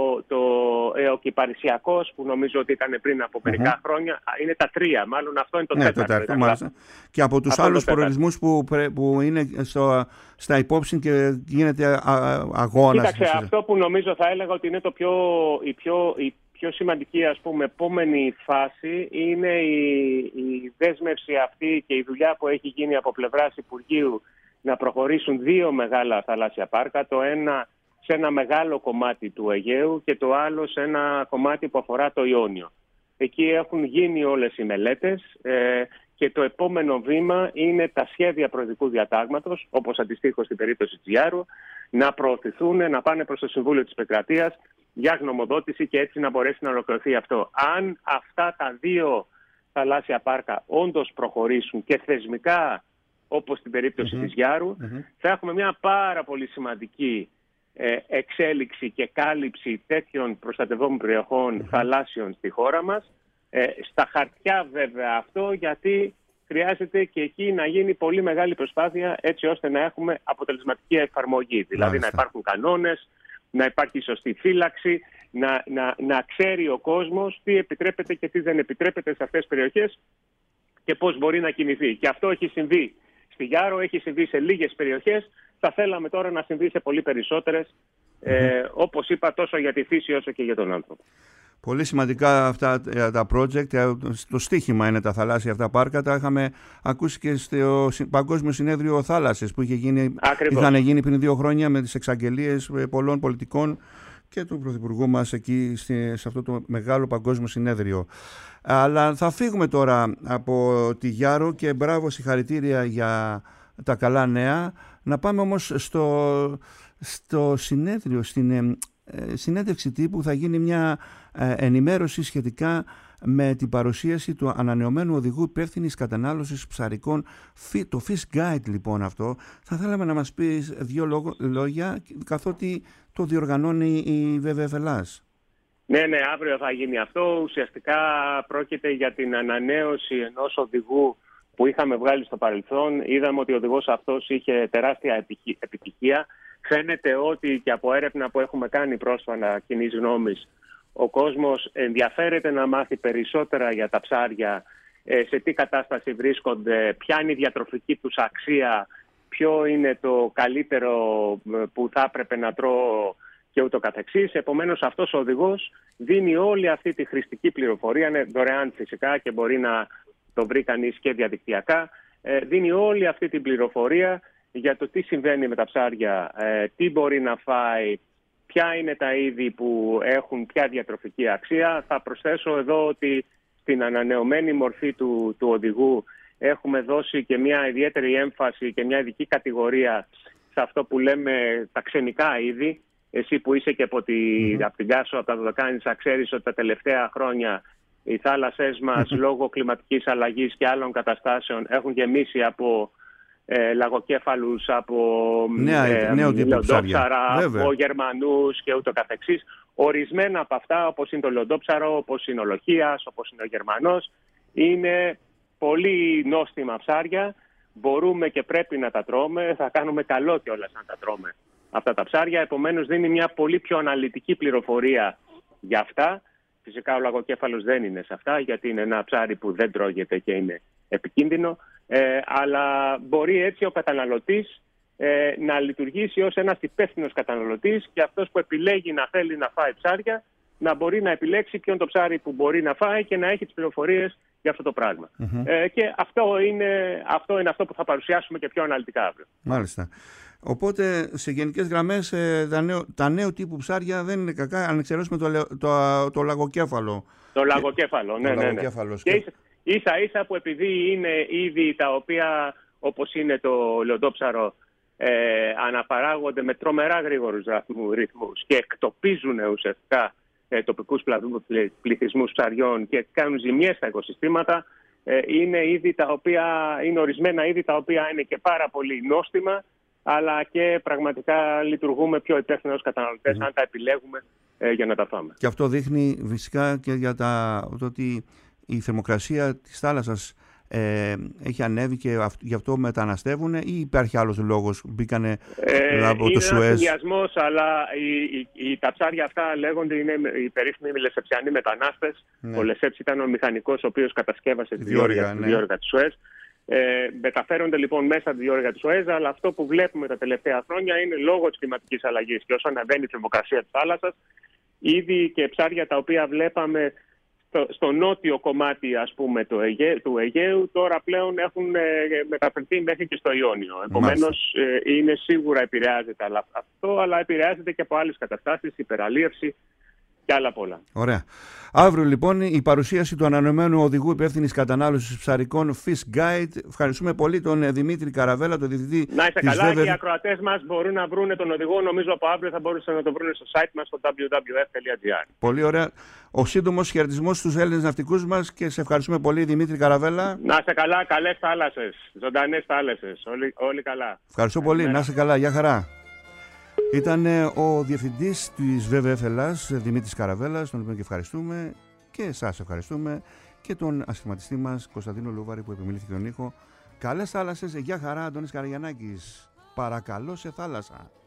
ο Κυπαρισιακός, που νομίζω ότι ήταν πριν από μερικά χρόνια. Είναι τα 3, μάλλον αυτό είναι το 4. Μάλιστα. Και από τους άλλους προορισμούς που είναι στα υπόψη και γίνεται αγώνας. Κοίταξε, αυτό που νομίζω θα έλεγα ότι είναι η πιο σημαντική, ας πούμε, επόμενη φάση είναι η δέσμευση αυτή και η δουλειά που έχει γίνει από πλευράς Υπουργείου να προχωρήσουν 2 μεγάλα θαλάσσια πάρκα, το ένα σε ένα μεγάλο κομμάτι του Αιγαίου και το άλλο σε ένα κομμάτι που αφορά το Ιόνιο. Εκεί έχουν γίνει όλες οι μελέτες και το επόμενο βήμα είναι τα σχέδια προεδρικού διατάγματος, όπως αντιστοίχως στην περίπτωση της Γιάρου, να προωθηθούν, να πάνε προς το Συμβούλιο της Επικρατείας για γνωμοδότηση και έτσι να μπορέσει να ολοκληρωθεί αυτό. Αν αυτά τα 2 θαλάσσια πάρκα όντως προχωρήσουν και θεσμικά, όπως στην περίπτωση της Γιάρου, θα έχουμε μια πάρα πολύ σημαντική εξέλιξη και κάλυψη τέτοιων προστατευόμενων περιοχών θαλάσσιων στη χώρα μας. Στα χαρτιά βέβαια αυτό, γιατί χρειάζεται και εκεί να γίνει πολύ μεγάλη προσπάθεια έτσι ώστε να έχουμε αποτελεσματική εφαρμογή. Δηλαδή να υπάρχουν κανόνες, να υπάρχει σωστή φύλαξη, να ξέρει ο κόσμος τι επιτρέπεται και τι δεν επιτρέπεται σε αυτές τις περιοχές και πώς μπορεί να κινηθεί. Και αυτό έχει συμβεί στη Γιάρο, έχει συμβεί σε λίγες περιοχές. Θα θέλαμε τώρα να συμβεί σε πολύ περισσότερες, όπως είπα, τόσο για τη φύση όσο και για τον άνθρωπο. Πολύ σημαντικά αυτά τα project. Το στίχημα είναι τα θαλάσσια αυτά πάρκα. Τα είχαμε ακούσει και στο Παγκόσμιο Συνέδριο Θάλασσες που είχαν γίνει πριν 2 χρόνια με τις εξαγγελίες πολλών πολιτικών και του Πρωθυπουργού μας εκεί σε αυτό το μεγάλο παγκόσμιο συνέδριο. Αλλά θα φύγουμε τώρα από τη Γιάρο και μπράβο, συγχαρητήρια για τα καλά νέα. Να πάμε όμως στο συνέδριο, στην συνέντευξη τύπου θα γίνει μια ενημέρωση σχετικά με την παρουσίαση του ανανεωμένου οδηγού υπεύθυνης κατανάλωσης ψαρικών, το Fish Guide λοιπόν αυτό. Θα θέλαμε να μας πεις 2 λόγια, καθότι το διοργανώνει η ΒΒΕΦ. Ναι, αύριο θα γίνει αυτό. Ουσιαστικά πρόκειται για την ανανέωση ενός οδηγού που είχαμε βγάλει στο παρελθόν. Είδαμε ότι ο οδηγός αυτός είχε τεράστια επιτυχία. Φαίνεται ότι και από έρευνα που έχουμε κάνει πρόσφατα κοινής γνώμης, ο κόσμος ενδιαφέρεται να μάθει περισσότερα για τα ψάρια, σε τι κατάσταση βρίσκονται, ποια είναι η διατροφική τους αξία, ποιο είναι το καλύτερο που θα έπρεπε να τρώω και ούτω καθεξής. Επομένως αυτός ο οδηγός δίνει όλη αυτή τη χρηστική πληροφορία, είναι δωρεάν φυσικά και μπορεί να το βρει κανείς και διαδικτυακά, δίνει όλη αυτή την πληροφορία για το τι συμβαίνει με τα ψάρια, τι μπορεί να φάει, ποια είναι τα είδη που έχουν ποια διατροφική αξία. Θα προσθέσω εδώ ότι στην ανανεωμένη μορφή του οδηγού έχουμε δώσει και μια ιδιαίτερη έμφαση και μια ειδική κατηγορία σε αυτό που λέμε τα ξενικά είδη. Εσύ που είσαι και από την Κάσο, από τα Δωδεκάνησα, ξέρεις ότι τα τελευταία χρόνια οι θάλασσές μας λόγω κλιματικής αλλαγής και άλλων καταστάσεων έχουν γεμίσει από λαγοκέφαλους, από λοντόψαρα, από Γερμανούς και ούτω καθεξής. Ορισμένα από αυτά, όπως είναι το λοντόψαρο, όπως είναι ο λοχίας, όπως είναι ο Γερμανός, είναι πολύ νόστιμα ψάρια μπορούμε και πρέπει να τα τρώμε, θα κάνουμε καλό κιόλας να τα τρώμε αυτά τα ψάρια. Επομένως δίνει μια πολύ πιο αναλυτική πληροφορία για αυτά. Φυσικά ο λαγοκέφαλος δεν είναι σε αυτά, γιατί είναι ένα ψάρι που δεν τρώγεται και είναι επικίνδυνο. Αλλά μπορεί έτσι ο καταναλωτής να λειτουργήσει ως ένας υπεύθυνος καταναλωτής, και αυτός που επιλέγει να θέλει να φάει ψάρια να μπορεί να επιλέξει ποιον το ψάρι που μπορεί να φάει και να έχει τις πληροφορίες για αυτό το πράγμα. Και αυτό είναι αυτό που θα παρουσιάσουμε και πιο αναλυτικά αύριο. Μάλιστα. Οπότε σε γενικές γραμμές τα νέου τύπου ψάρια δεν είναι κακά, αν εξαιρέσουμε το λαγοκέφαλο. Το λαγοκέφαλο, ναι. Και ίσα ίσα που επειδή είναι είδη τα οποία, όπως είναι το λιοντόψαρο, αναπαράγονται με τρομερά γρήγορους ρυθμούς και εκτοπίζουν ουσιαστικά τοπικούς πληθυσμούς ψαριών και κάνουν ζημιές στα οικοσυστήματα, είναι είδη τα οποία είναι ορισμένα είδη τα οποία είναι και πάρα πολύ νόστιμα, αλλά και πραγματικά λειτουργούμε πιο υπεύθυνα ως καταναλωτές αν τα επιλέγουμε για να τα φάμε. Και αυτό δείχνει φυσικά και για το ότι η θερμοκρασία της θάλασσας έχει ανέβει και γι' αυτό μεταναστεύουν, ή υπάρχει άλλος λόγος, μπήκανε από το Σουέζ? Είναι ένας συνδυασμός, αλλά τα ψάρια αυτά λέγονται, είναι οι περίφημοι λεσεψιανοί μετανάστες. Ο Λεσέψ ήταν ο μηχανικός ο οποίος κατασκεύασε τη διόρυγα της Σουέζ. Μεταφέρονται λοιπόν μέσα από τη διόρυγα της Σουέζ, αλλά αυτό που βλέπουμε τα τελευταία χρόνια είναι λόγω της κλιματικής αλλαγής και όσο αναβαίνει η θερμοκρασία της θάλασσας, ήδη και ψάρια τα οποία βλέπαμε στο νότιο κομμάτι, ας πούμε, του Αιγαίου, τώρα πλέον έχουν μεταφερθεί μέχρι και στο Ιόνιο. Επομένως, είναι σίγουρα επηρεάζεται αυτό, αλλά επηρεάζεται και από άλλες καταστάσεις, υπεραλίευση και άλλα πολλά. Ωραία. Αύριο λοιπόν η παρουσίαση του ανανεωμένου οδηγού υπεύθυνης κατανάλωσης ψαρικών Fish Guide. Ευχαριστούμε πολύ τον Δημήτρη Καραβέλα, τον διευθυντή. Να είστε καλά, και οι ακροατές μας μπορούν να βρουν τον οδηγό. Νομίζω από αύριο θα μπορούσαν να το βρουν στο site μας, στο www.gr. Πολύ ωραία. Ο σύντομος χαιρετισμός στους Έλληνες ναυτικούς μας και σε ευχαριστούμε πολύ, Δημήτρη Καραβέλα. Να είστε καλά, καλές θάλασσες, ζωντανές θάλασσες. Όλοι καλά. Ευχαριστώ πολύ, να είστε καλά, γεια χαρά. Ήταν ο διευθυντής της WWF Ελλάς, Δημήτρης Καραβέλας, τον οποίο και ευχαριστούμε, και εσάς ευχαριστούμε, και τον ασχηματιστή μας Κωνσταντίνο Λούβαρη που επιμελήθηκε τον ήχο. Καλές θάλασσες, γεια χαρά, Αντώνης Καραγιαννάκης. Παρακαλώ σε θάλασσα.